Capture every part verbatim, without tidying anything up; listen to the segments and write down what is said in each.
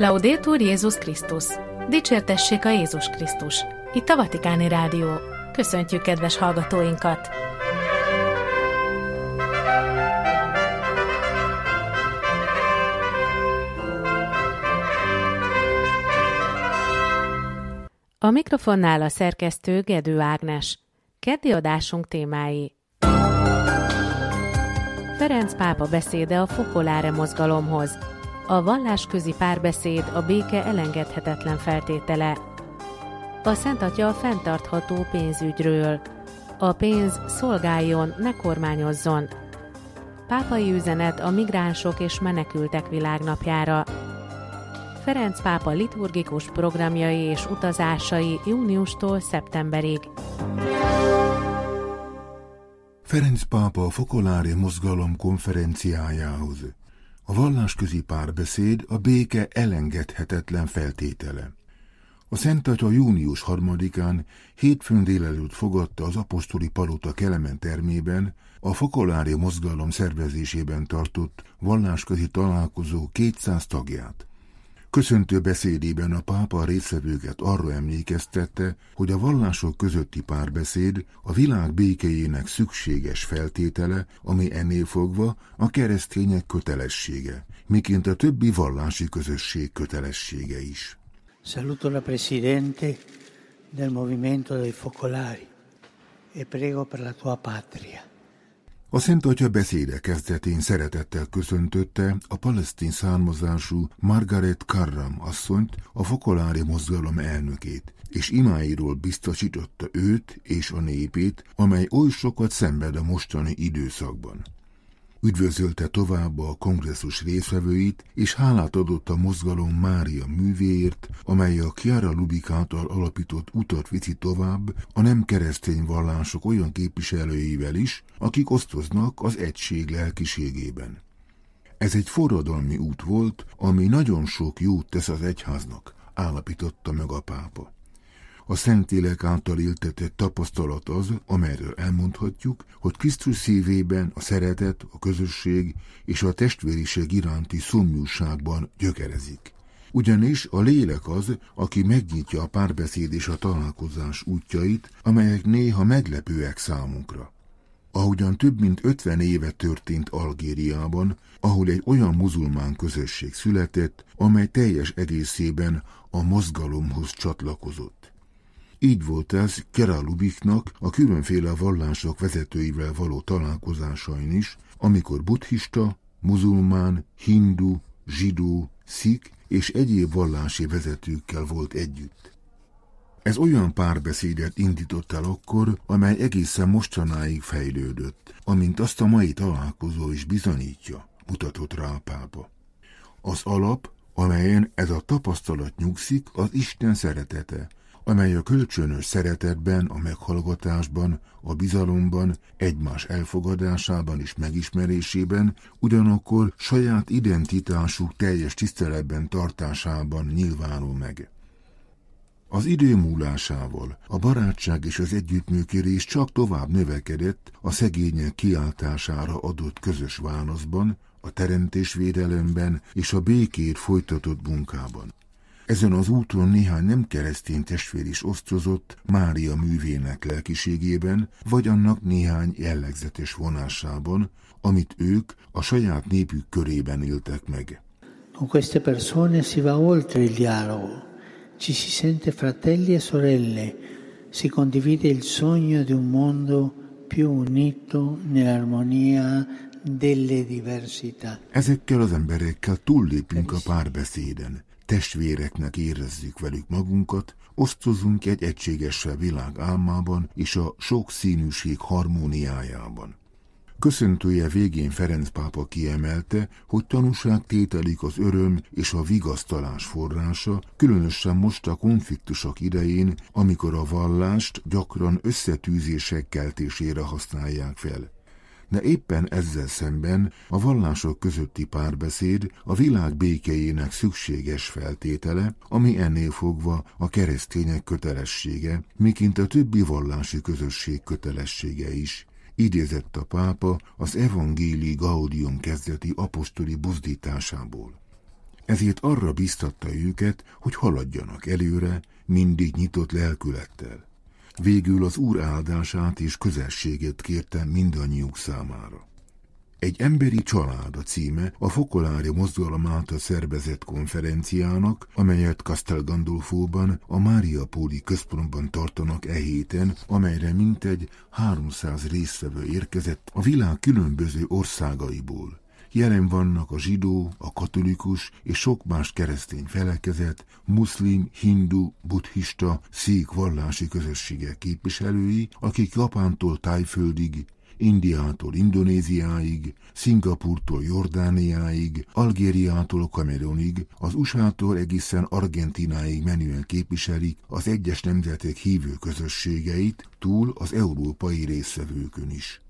Laudetur Jézus Krisztus! Dicsértessék a Jézus Krisztus! Itt a Vatikáni Rádió. Köszöntjük kedves hallgatóinkat! A mikrofonnál a szerkesztő Gedő Ágnes. Keddi adásunk témái: Ferenc pápa beszéde a Focolare mozgalomhoz. A vallásközi párbeszéd a béke elengedhetetlen feltétele. A Szent Atya a fenntartható pénzügyről. A pénz szolgáljon, ne kormányozzon. Pápai üzenet a migránsok és menekültek világnapjára. Ferenc pápa liturgikus programjai és utazásai júniustól szeptemberig. Ferenc pápa a Focolare mozgalom konferenciájához. A vallásközi párbeszéd a béke elengedhetetlen feltétele. A Szent Atya június harmadikán hétfőn délelőtt fogadta az apostoli palota Kelemen termében a Focolare mozgalom szervezésében tartott vallásközi találkozó kétszáz tagját. Köszöntő beszédében a pápa résztvevőket arra emlékeztette, hogy a vallások közötti párbeszéd a világ békéjének szükséges feltétele, ami ennél fogva a keresztények kötelessége, miként a többi vallási közösség kötelessége is. Saluto la Presidente del Movimento dei Focolari e prego per la tua patria. A Szent Atya beszéde kezdetén szeretettel köszöntötte a palesztin származású Margaret Karram asszonyt, a Focolare mozgalom elnökét, és imáiról biztosította őt és a népét, amely oly sokat szenved a mostani időszakban. Üdvözölte tovább a kongresszus résztvevőit, és hálát adott a mozgalom Mária művéért, amely a Chiara Lubich által alapított utat viszi tovább a nem keresztény vallások olyan képviselőivel is, akik osztoznak az egység lelkiségében. Ez egy forradalmi út volt, ami nagyon sok jót tesz az egyháznak, állapította meg a pápa. A Szentlélek által éltetett tapasztalat az, amelyről elmondhatjuk, hogy Krisztus szívében a szeretet, a közösség és a testvériség iránti szomjúságban gyökerezik. Ugyanis a lélek az, aki megnyitja a párbeszéd és a találkozás útjait, amelyek néha meglepőek számunkra. Ahogyan több mint ötven éve történt Algériában, ahol egy olyan muzulmán közösség született, amely teljes egészében a mozgalomhoz csatlakozott. Így volt ez Chiara Lubichnak a különféle vallások vezetőivel való találkozásain is, amikor buddhista, muzulmán, hindu, zsidó, szik és egyéb vallási vezetőkkel volt együtt. Ez olyan párbeszédet indított el akkor, amely egészen mostanáig fejlődött, amint azt a mai találkozó is bizonyítja, mutatott rá a pápa. Az alap, amelyen ez a tapasztalat nyugszik, az Isten szeretete, amely a kölcsönös szeretetben, a meghallgatásban, a bizalomban, egymás elfogadásában és megismerésében, ugyanakkor saját identitásuk teljes tiszteletben tartásában nyilvánul meg. Az idő múlásával a barátság és az együttműködés csak tovább növekedett a szegények kiáltására adott közös válaszban, a teremtésvédelemben és a békért folytatott munkában. Ezen az úton néhány nem keresztény testvér is osztozott Mária művének lelkiségében, vagy annak néhány jellegzetes vonásában, amit ők a saját népük körében éltek meg. Con queste persone si va oltre il dialogo, ci si sente fratelli e sorelle, si condivide il sogno di un mondo più unito nell'armonia delle diversità. Ezekkel az emberekkel túllépünk a párbeszéden. Testvéreknek érezzük velük magunkat, osztozunk egy egységesebb világ álmában és a sokszínűség harmóniájában. Köszöntője végén Ferenc pápa kiemelte, hogy tanúságtételik az öröm és a vigasztalás forrása, különösen most a konfliktusok idején, amikor a vallást gyakran összetűzések keltésére használják fel. De éppen ezzel szemben a vallások közötti párbeszéd a világ békéjének szükséges feltétele, ami ennél fogva a keresztények kötelessége, miként a többi vallási közösség kötelessége is, idézett a pápa az Evangelii Gaudium kezdeti apostoli buzdításából. ezért arra biztatta őket, hogy haladjanak előre, mindig nyitott lelkülettel. Végül az Úr áldását és közösséget kérte mindannyiuk számára. Egy emberi család a címe a Focolare mozgalom által szervezett konferenciának, amelyet Castel Gandolfóban, a Mariapoli központban tartanak e héten, amelyre mintegy háromszáz résztvevő érkezett a világ különböző országaiból. Jelen vannak a zsidó, a katolikus és sok más keresztény felekezet, muszlim, hindu, buddhista, szík vallási közösségek képviselői, akik Japántól Tájföldig, Indiától Indonéziáig, Szingapúrtól Jordániáig, Algériától Kamerunig, az u es á-tól egészen Argentináig menően képviselik az egyes nemzetek hívő közösségeit, túl az európai résztvevőkön is.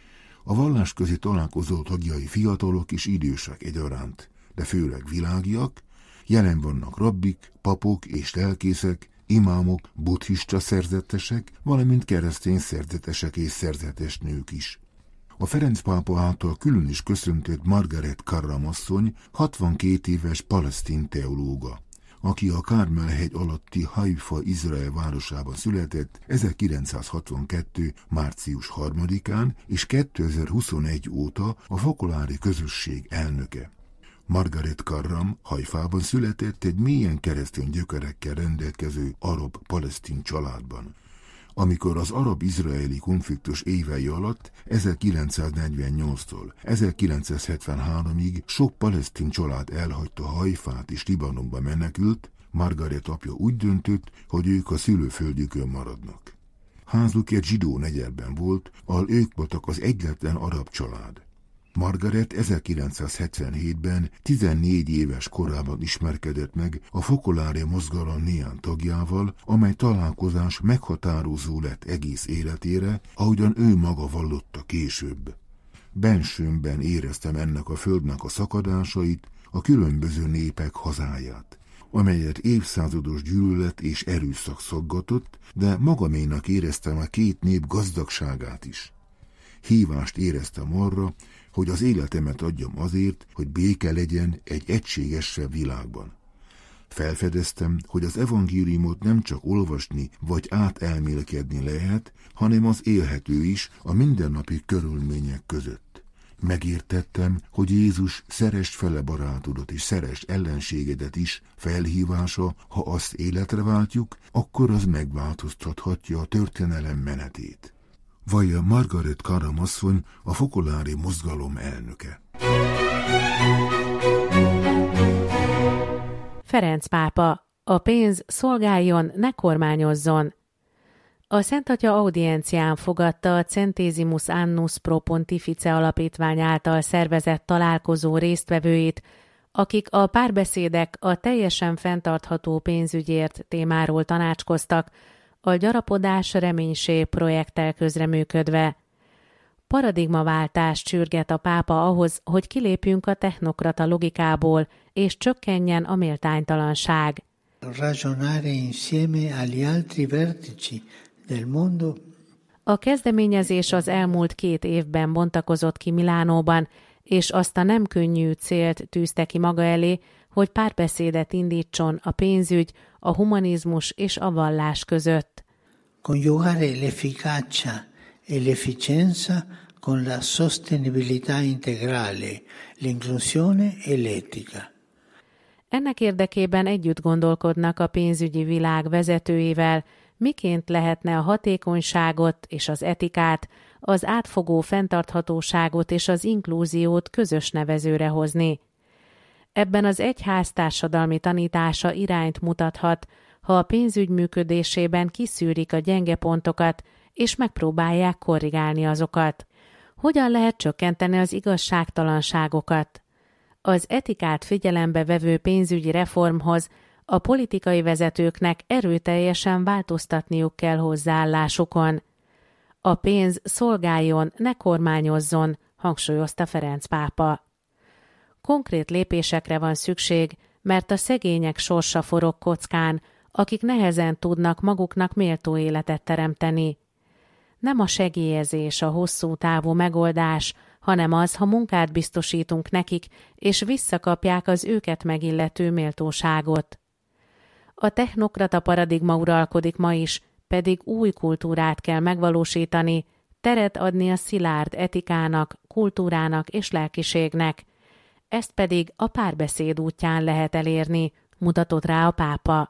A vallásközi találkozó tagjai fiatalok és idősek egyaránt, de főleg világiak, jelen vannak rabbik, papok és lelkészek, imámok, buddhista szerzetesek, valamint keresztény szerzetesek és szerzetes nők is. A Ferenc pápa által külön is köszöntött Margaret Karram asszony hatvankét éves palesztin teológa, aki a Kármel-hegy alatti Haifa Izrael városában született ezerkilencszázhatvankettő. március harmadikán és kétezer-huszonegy óta a Focolare közösség elnöke. Margaret Karram Haifában született egy mélyen keresztény gyökerekkel rendelkező arab-palesztin családban. Amikor az arab-izraeli konfliktus évei alatt ezerkilencszáznegyvennyolctól ezerkilencszázhetvenháromig sok palesztin család elhagyta Haifát és Libanonba menekült, Margaret apja úgy döntött, hogy ők a szülőföldjükön maradnak. Házuk egy zsidó negyedben volt, ahol ők voltak az egyetlen arab család. Margaret ezerkilencszázhetvenhétben tizennégy éves korában ismerkedett meg a Focolare mozgalom néhány tagjával, amely találkozás meghatározó lett egész életére, ahogyan ő maga vallotta később. Bensőmben éreztem ennek a földnek a szakadásait, a különböző népek hazáját, amelyet évszázados gyűlölet és erőszak szaggatott, de magaménak éreztem a két nép gazdagságát is. Hívást éreztem arra, hogy az életemet adjam azért, hogy béke legyen egy egységesebb világban. Felfedeztem, hogy az evangéliumot nem csak olvasni vagy átelmélkedni lehet, hanem az élhető is a mindennapi körülmények között. Megértettem, hogy Jézus szeresd fele barátodat és szeresd ellenségedet is felhívása, ha azt életre váltjuk, akkor az megváltoztathatja a történelem menetét. Vallja Margaret Karram asszony, a Focolare mozgalom elnöke. Ferenc pápa, a pénz szolgáljon, ne kormányozzon. A Szent Atya audiencián fogadta a Centesimus Annus Pro Pontifice alapítvány által szervezett találkozó résztvevőit, akik a párbeszédek a teljesen fenntartható pénzügyért témáról tanácskoztak, a Gyarapodás reménység projekttel közreműködve. Paradigmaváltást sürget a pápa ahhoz, hogy kilépjünk a technokrata logikából, és csökkenjen a méltánytalanság. Ragionare insieme agli altri vertici del mondo. A kezdeményezés az elmúlt két évben bontakozott ki Milánóban, és azt a nem könnyű célt tűzte ki maga elé, hogy párbeszédet indítson a pénzügy, a humanizmus és a vallás között. Coniugare l'efficacia e l'efficienza con la sostenibilità integrale, l'inclusione e l'etica. Ennek érdekében együtt gondolkodnak a pénzügyi világ vezetőivel, miként lehetne a hatékonyságot és az etikát, az átfogó fenntarthatóságot és az inklúziót közös nevezőre hozni. Ebben az egyház társadalmi tanítása irányt mutathat, ha a pénzügy működésében kiszűrik a gyenge pontokat, és megpróbálják korrigálni azokat. Hogyan lehet csökkenteni az igazságtalanságokat? Az etikát figyelembe vevő pénzügyi reformhoz a politikai vezetőknek erőteljesen változtatniuk kell hozzáállásukon. A pénz szolgáljon, ne kormányozzon, hangsúlyozta Ferenc pápa. Konkrét lépésekre van szükség, mert a szegények sorsa forog kockán, akik nehezen tudnak maguknak méltó életet teremteni. Nem a segélyezés a hosszú távú megoldás, hanem az, ha munkát biztosítunk nekik, és visszakapják az őket megillető méltóságot. A technokrata paradigma uralkodik ma is, pedig új kultúrát kell megvalósítani, teret adni a szilárd etikának, kultúrának és lelkiségnek. Ezt pedig a párbeszéd útján lehet elérni, mutatott rá a pápa.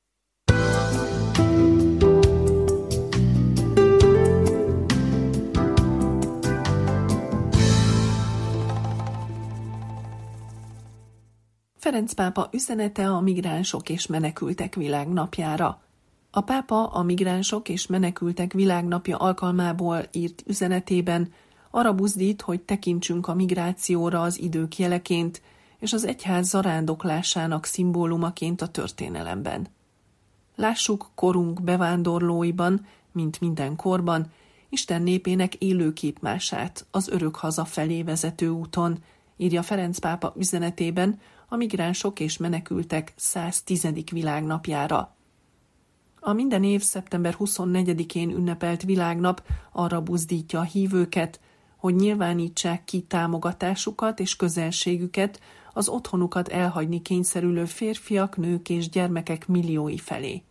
Ferenc pápa üzenete a migránsok és menekültek világnapjára. A pápa a migránsok és menekültek világnapja alkalmából írt üzenetében arra buzdít, hogy tekintsünk a migrációra az idők jeleként és az egyház zarándoklásának szimbólumaként a történelemben. Lássuk korunk bevándorlóiban, mint minden korban, Isten népének élő képmását az örök haza felé vezető úton, írja Ferenc pápa üzenetében a migránsok és menekültek száztizedik világnapjára. A minden év szeptember huszonnegyedikén ünnepelt világnap arra buzdítja a hívőket, hogy nyilvánítsák ki támogatásukat és közelségüket az otthonukat elhagyni kényszerülő férfiak, nők és gyermekek milliói felé.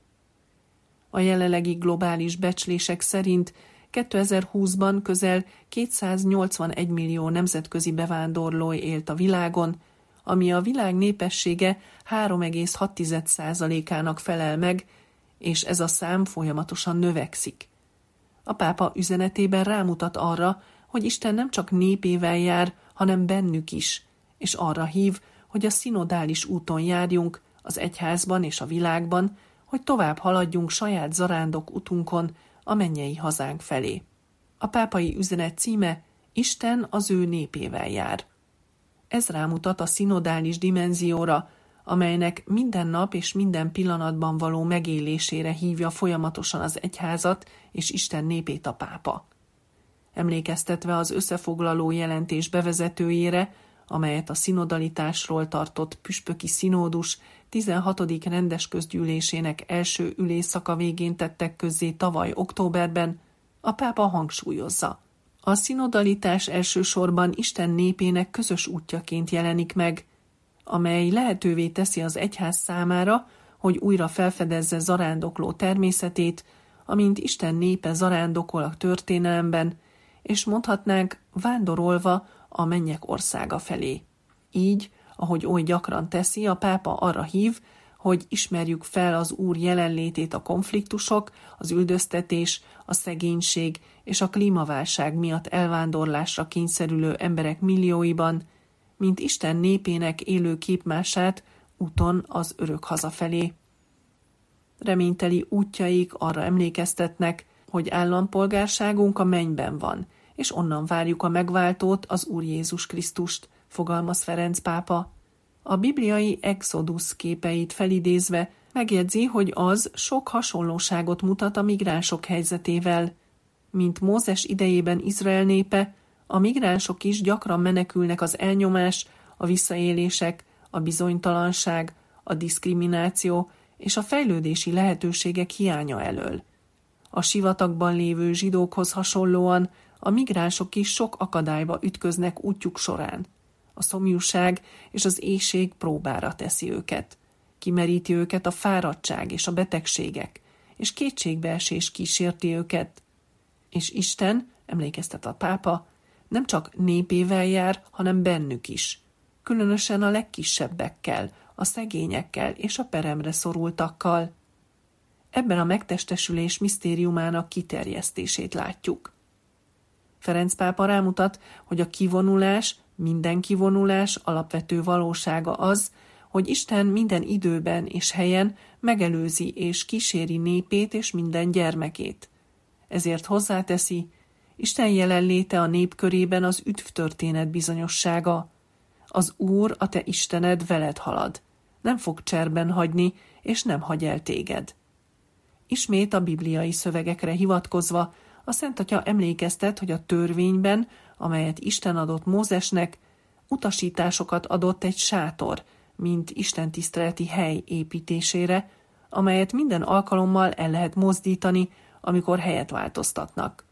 A jelenlegi globális becslések szerint kétezer-húszban közel kétszáznyolcvanegy millió nemzetközi bevándorló élt a világon, ami a világ népessége három egész hat százalékának felel meg, és ez a szám folyamatosan növekszik. A pápa üzenetében rámutat arra, hogy Isten nem csak népével jár, hanem bennük is, és arra hív, hogy a szinodális úton járjunk az egyházban és a világban, hogy tovább haladjunk saját zarándok utunkon a mennyei hazánk felé. A pápai üzenet címe Isten az ő népével jár. Ez rámutat a szinodális dimenzióra, amelynek minden nap és minden pillanatban való megélésére hívja folyamatosan az egyházat és Isten népét a pápa. Emlékeztetve az összefoglaló jelentés bevezetőjére, amelyet a szinodalitásról tartott püspöki színódus tizenhatodik rendes közgyűlésének első ülésszaka végén tettek közzé tavaly októberben, a pápa hangsúlyozza. A szinodalitás elsősorban Isten népének közös útjaként jelenik meg, amely lehetővé teszi az egyház számára, hogy újra felfedezze zarándokló természetét, amint Isten népe zarándokol a történelemben, és mondhatnánk vándorolva a mennyek országa felé. Így, ahogy oly gyakran teszi, a pápa arra hív, hogy ismerjük fel az Úr jelenlétét a konfliktusok, az üldöztetés, a szegénység és a klímaválság miatt elvándorlásra kényszerülő emberek millióiban, mint Isten népének élő képmását úton az örök haza felé. Reményteli útjaik arra emlékeztetnek, hogy állampolgárságunk a mennyben van, és onnan várjuk a megváltót, az Úr Jézus Krisztust, fogalmaz Ferenc pápa. A bibliai Exodus képeit felidézve megjegyzi, hogy az sok hasonlóságot mutat a migránsok helyzetével. Mint Mózes idejében Izrael népe, a migránsok is gyakran menekülnek az elnyomás, a visszaélések, a bizonytalanság, a diszkrimináció és a fejlődési lehetőségek hiánya elől. A sivatagban lévő zsidókhoz hasonlóan a migránsok is sok akadályba ütköznek útjuk során. A szomjúság és az éhség próbára teszi őket. Kimeríti őket a fáradtság és a betegségek, és kétségbeesés kísérti őket. És Isten, emlékeztet a pápa, nem csak népével jár, hanem bennük is. Különösen a legkisebbekkel, a szegényekkel és a peremre szorultakkal. Ebben a megtestesülés misztériumának kiterjesztését látjuk. Ferenc pápa rámutat, hogy a kivonulás, minden kivonulás alapvető valósága az, hogy Isten minden időben és helyen megelőzi és kíséri népét és minden gyermekét. Ezért hozzáteszi, Isten jelenléte a nép körében az üdvtörténet bizonyossága. Az Úr, a te Istened veled halad, nem fog cserben hagyni, és nem hagy el téged. Ismét a bibliai szövegekre hivatkozva a Szent Atya emlékeztet, hogy a törvényben, amelyet Isten adott Mózesnek, utasításokat adott egy sátor, mint istentiszteleti hely építésére, amelyet minden alkalommal el lehet mozdítani, amikor helyet változtatnak.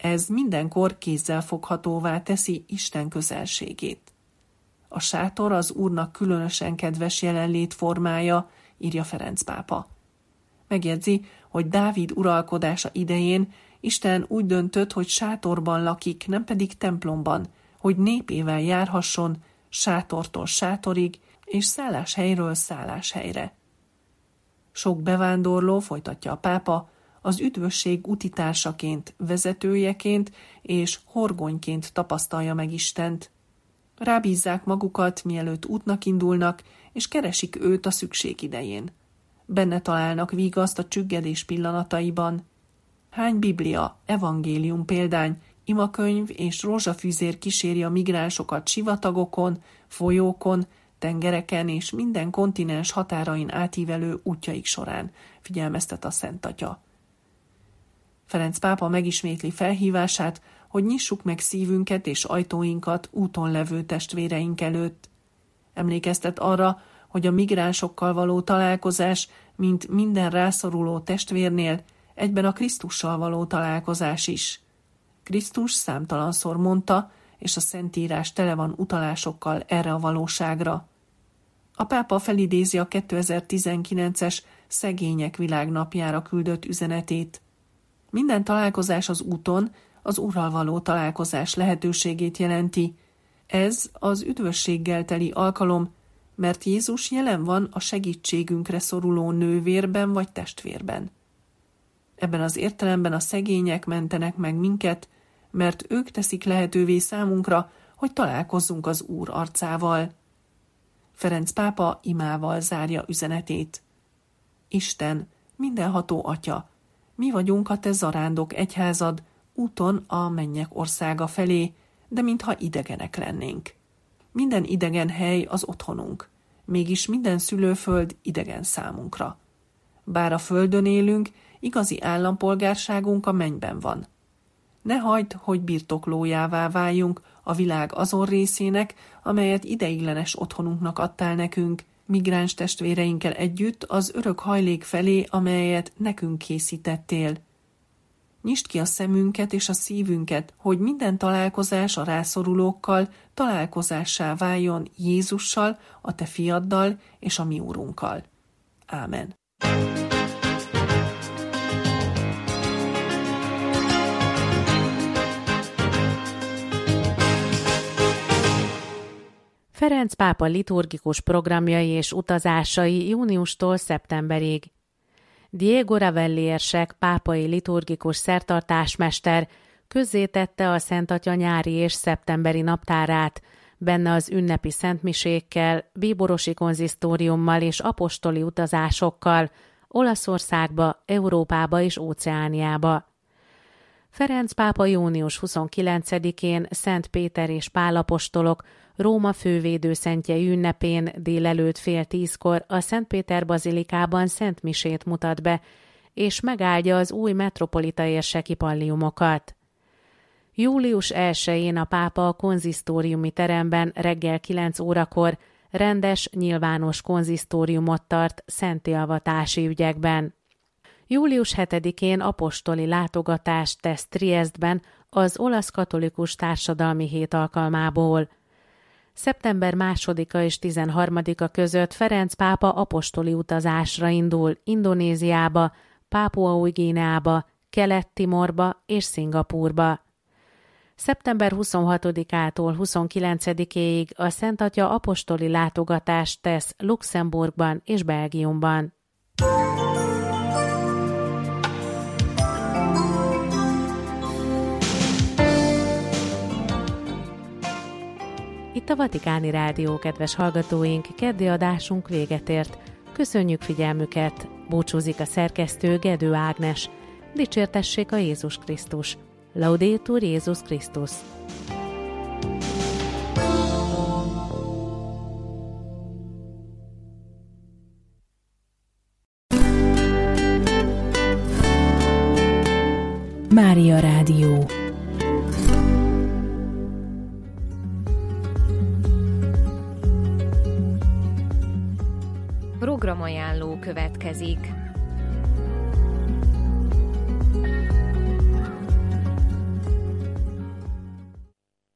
Ez mindenkor kézzelfoghatóvá teszi Isten közelségét. A sátor az Úrnak különösen kedves jelenlét formája, írja Ferenc pápa. Megjegyzi, hogy Dávid uralkodása idején Isten úgy döntött, hogy sátorban lakik, nem pedig templomban, hogy népével járhasson sátortól sátorig, és szálláshelyről szálláshelyre. Sok bevándorló, folytatja a pápa, az üdvösség utitársaként, vezetőjeként és horgonyként tapasztalja meg Istent. Rábízzák magukat, mielőtt útnak indulnak, és keresik őt a szükség idején. Benne találnak vigaszt a csüggedés pillanataiban. Hány biblia, evangélium példány, imakönyv és rózsafűzér kíséri a migránsokat sivatagokon, folyókon, tengereken és minden kontinens határain átívelő útjaik során, figyelmeztet a Szent Atya. Ferenc pápa megismétli felhívását, hogy nyissuk meg szívünket és ajtóinkat úton levő testvéreink előtt. Emlékeztet arra, hogy a migránsokkal való találkozás, mint minden rászoruló testvérnél, egyben a Krisztussal való találkozás is. Krisztus számtalanszor mondta, és a Szentírás tele van utalásokkal erre a valóságra. A pápa felidézi a kétezer-tizenkilences Szegények Világnapjára küldött üzenetét. Minden találkozás az úton az Úrral való találkozás lehetőségét jelenti. Ez az üdvösséggel teli alkalom, mert Jézus jelen van a segítségünkre szoruló nővérben vagy testvérben. Ebben az értelemben a szegények mentenek meg minket, mert ők teszik lehetővé számunkra, hogy találkozzunk az Úr arcával. Ferenc pápa imával zárja üzenetét. Isten, mindenható Atya, mi vagyunk a te zarándok egyházad, úton a mennyek országa felé, de mintha idegenek lennénk. Minden idegen hely az otthonunk, mégis minden szülőföld idegen számunkra. Bár a földön élünk, igazi állampolgárságunk a mennyben van. Ne hagyd, hogy birtoklójává váljunk a világ azon részének, amelyet ideiglenes otthonunknak adtál nekünk, migráns testvéreinkkel együtt az örök hajlék felé, amelyet nekünk készítettél. Nyisd ki a szemünket és a szívünket, hogy minden találkozás a rászorulókkal találkozássá váljon Jézussal, a te fiaddal és a mi Úrunkkal. Ámen. Ferenc pápa liturgikus programjai és utazásai júniustól szeptemberig. Diego Ravelli érsek, pápai liturgikus szertartásmester közzétette a Szent Atya nyári és szeptemberi naptárát, benne az ünnepi szentmisékkel, bíborosi konzisztóriummal és apostoli utazásokkal Olaszországba, Európába és Óceániába. Ferenc pápa június huszonkilencedikén Szent Péter és Pál apostolok Róma fővédőszentjei ünnepén délelőtt fél tízkor a Szent Péter bazilikában szentmisét mutat be, és megáldja az új metropolita érseki palliumokat. július elsején a pápa a konzisztóriumi teremben reggel kilenc órakor rendes, nyilvános konzisztóriumot tart szentélvatási ügyekben. július hetedikén apostoli látogatást tesz Triesztben az olasz katolikus társadalmi hét alkalmából. szeptember másodika és tizenharmadika között Ferenc pápa apostoli utazásra indul Indonéziába, Pápua Új-Guineába, Kelet-Timorba és Szingapúrba. szeptember huszonhatodikától huszonkilencedikéig a Szent Atya apostoli látogatást tesz Luxemburgban és Belgiumban. Itt a Vatikáni Rádió, kedves hallgatóink, keddi adásunk véget ért. Köszönjük figyelmüket! Búcsúzik a szerkesztő Gedő Ágnes. Dicsértessék a Jézus Krisztus! Laudetur Jézus Krisztus! Mária Rádió. Programajánló következik.